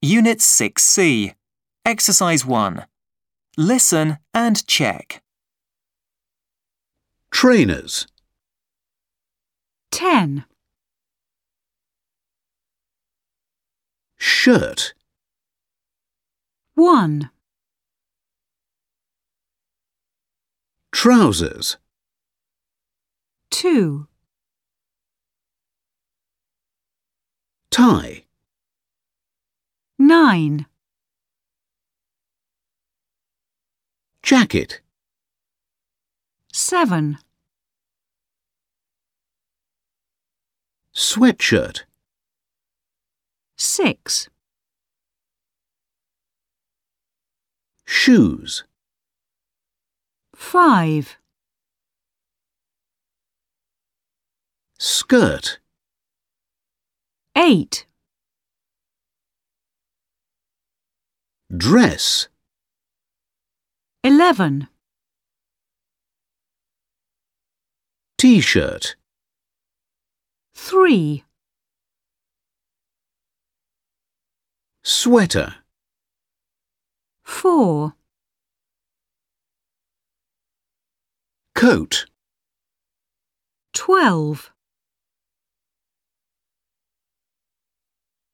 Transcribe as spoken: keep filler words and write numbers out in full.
Unit six C. Exercise one. Listen and check. Trainers. ten. Shirt. one. Trousers. two. Tie. nine. Jacket. seven. Sweatshirt. six. Shoes. five. Skirt. eight. Dress. eleven. T-shirt. three. Sweater. four. Coat. twelve.